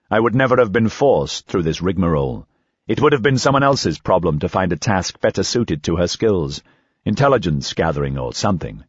I would never have been forced through this rigmarole. It would have been someone else's problem to find a task better suited to her skills, intelligence gathering or something.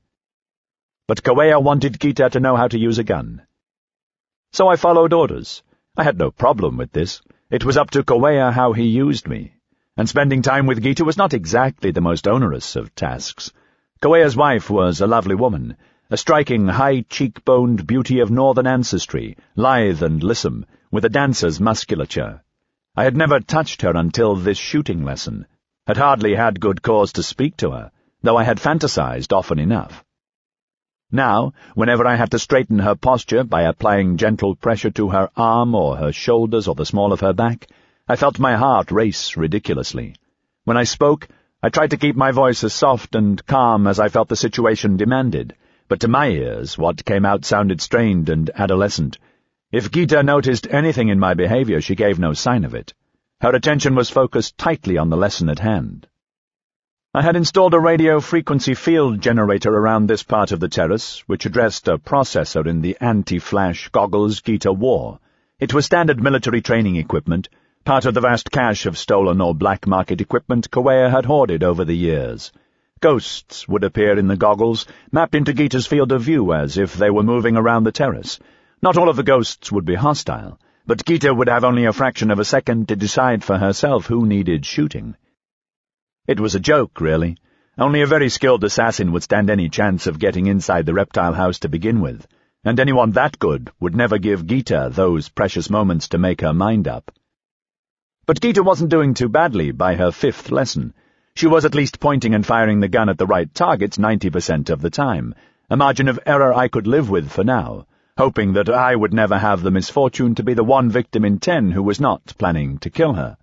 But Kawea wanted Gita to know how to use a gun. So I followed orders. I had no problem with this. It was up to Kawea how he used me, and spending time with Gita was not exactly the most onerous of tasks. Kawea's wife was a lovely woman, a striking, high-cheekboned beauty of northern ancestry, lithe and lissom, with a dancer's musculature. I had never touched her until this shooting lesson, had hardly had good cause to speak to her, though I had fantasized often enough. Now, whenever I had to straighten her posture by applying gentle pressure to her arm or her shoulders or the small of her back, I felt my heart race ridiculously. When I spoke, I tried to keep my voice as soft and calm as I felt the situation demanded, but to my ears what came out sounded strained and adolescent. If Gita noticed anything in my behavior, she gave no sign of it. Her attention was focused tightly on the lesson at hand. I had installed a radio frequency field generator around this part of the terrace, which addressed a processor in the anti-flash goggles Gita wore. It was standard military training equipment, part of the vast cache of stolen or black market equipment Kawea had hoarded over the years. Ghosts would appear in the goggles, mapped into Gita's field of view as if they were moving around the terrace. Not all of the ghosts would be hostile, but Gita would have only a fraction of a second to decide for herself who needed shooting. It was a joke, really. Only a very skilled assassin would stand any chance of getting inside the reptile house to begin with, and anyone that good would never give Gita those precious moments to make her mind up. But Gita wasn't doing too badly by her fifth lesson. She was at least pointing and firing the gun at the right targets 90% of the time, a margin of error I could live with for now, hoping that I would never have the misfortune to be the one victim in 10 who was not planning to kill her.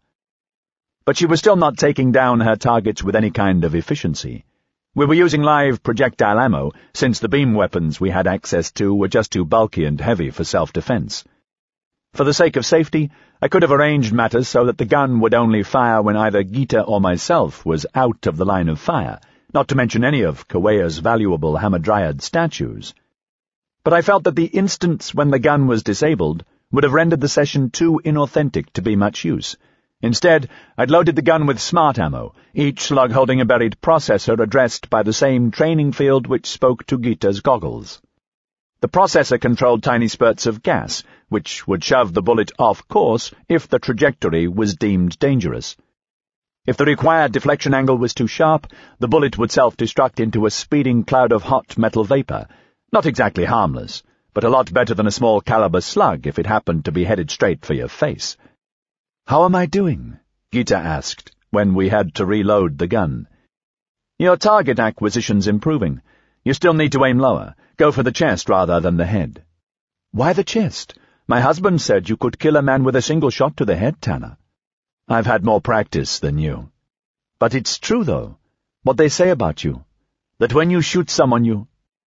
But she was still not taking down her targets with any kind of efficiency. We were using live projectile ammo, since the beam weapons we had access to were just too bulky and heavy for self-defense. For the sake of safety, I could have arranged matters so that the gun would only fire when either Gita or myself was out of the line of fire, not to mention any of Kawea's valuable Hamadryad statues. But I felt that the instance when the gun was disabled would have rendered the session too inauthentic to be much use. Instead, I'd loaded the gun with smart ammo, each slug holding a buried processor addressed by the same training field which spoke to Gita's goggles. The processor controlled tiny spurts of gas, which would shove the bullet off course if the trajectory was deemed dangerous. If the required deflection angle was too sharp, the bullet would self-destruct into a speeding cloud of hot metal vapor. Not exactly harmless, but a lot better than a small-caliber slug if it happened to be headed straight for your face. "How am I doing?" Gita asked, when we had to reload the gun. "Your target acquisition's improving. You still need to aim lower. Go for the chest rather than the head." "Why the chest? My husband said you could kill a man with a single shot to the head, Tanner." "I've had more practice than you." "But it's true, though, what they say about you, that when you shoot someone you—"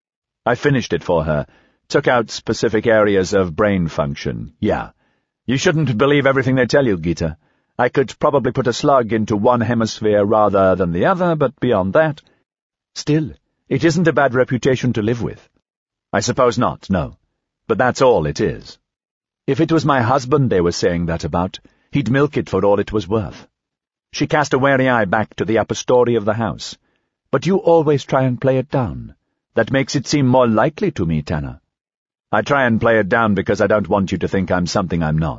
I finished it for her, took out specific areas of brain function. "Yeah. You shouldn't believe everything they tell you, Gita. I could probably put a slug into one hemisphere rather than the other, but beyond that—" "Still, it isn't a bad reputation to live with." "I suppose not, no. But that's all it is." "If it was my husband they were saying that about, he'd milk it for all it was worth." She cast a wary eye back to the upper story of the house. "But you always try and play it down. That makes it seem more likely to me, Tanner." "I try and play it down because I don't want you to think I'm something I'm not."